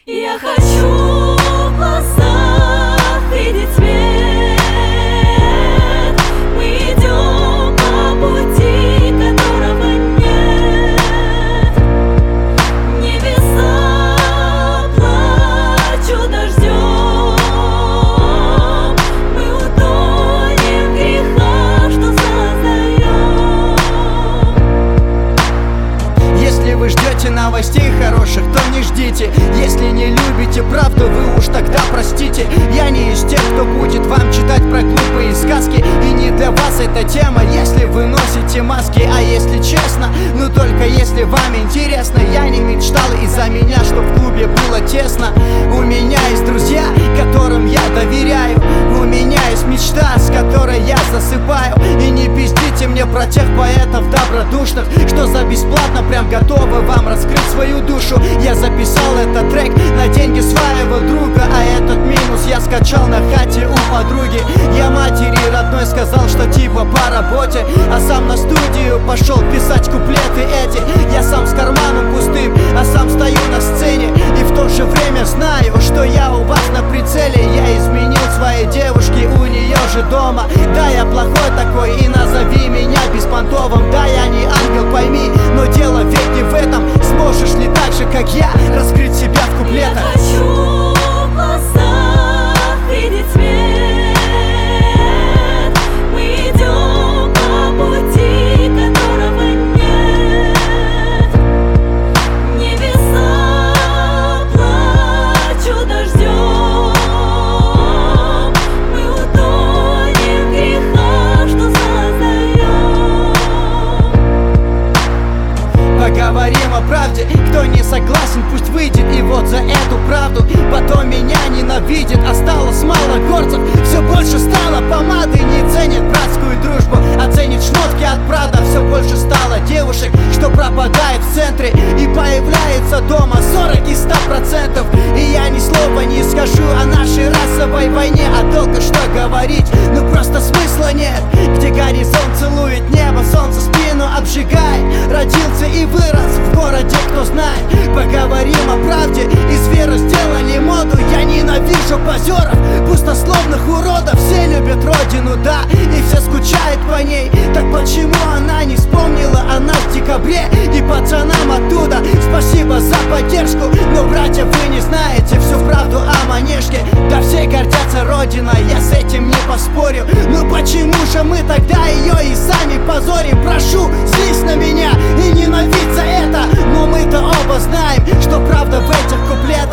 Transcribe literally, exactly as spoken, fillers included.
Я хочу в глазах видеть свет. Мы идем по пути, которого нет. Небеса плачут дождем. Мы утонем в грехах, что создаем. Если вы ждете новостей хороших, то не ждите. Если не любите правду, вы уж тогда простите. Я не из тех, кто будет вам читать про глупые сказки. И не для вас эта тема, если вы носите маски. А если честно, ну только если вам интересно. Я не мечтал из-за меня, чтоб в клубе было тесно. У меня есть друзья, которым я доверяю. У меня есть мечта, с которой я засыпаю. И не пиздите мне про тех поэтов добродушных, что за бесплатно прям готовы вам раскрыть свою душу. Я записал этот трек на деньги своего друга, а этот минус я скачал на хате у подруги. Я матери родной сказал, что типа по работе, а сам на студию пошел писать куплеты эти. Я сам с карманом пустым, а сам стою на сцене. И в то же время знаю, что я у вас на прицеле. Я изменил своей девушке у нее же дома. Да, я плохой такой, и назови меня беспонтовым. Да, я не ангел, пойми, но дело ведь не в этом. Сможешь ли так же, как я, раскрыть себя в куплетах? Я хочу в глазах видеть свет. Мы идем по пути, которого нет. Небеса плачут дождем. Мы утонем в грехах, что создаем. Поговорим о правде, кто не согласен, пусть выйдет. И вот за эту правду потом меня ненавидит. Осталось мало горцев, все больше стало помады. Не ценит братскую дружбу, а ценит шмотки от Прада. Все больше стало девушек, что пропадает в центре и появляется дома сорок из ста процентов. И я ни слова не скажу о нашей расовой войне. А долго что говорить, ну просто смысла нет. Где горизонт целует небо, солнце спину обжигает. Родился и вырос в городе, кто знает. Поговорим о правде, из веры сделали моду. Я ненавижу позеров, пустословных уродов. Все любят родину, да, и все скучают по ней. Так почему она не вспомнила о нас в декабре? И пацанам оттуда спасибо за поддержку. Но, братья, вы не знаете всю правду о Манежке. Да все гордятся родиной, я с этим не поспорю. Ну почему же мы тогда ее и сами позорим? Прошу, злись на меня и ненавидь за это. Но мы-то оба знаем, что правда в этих куплетах.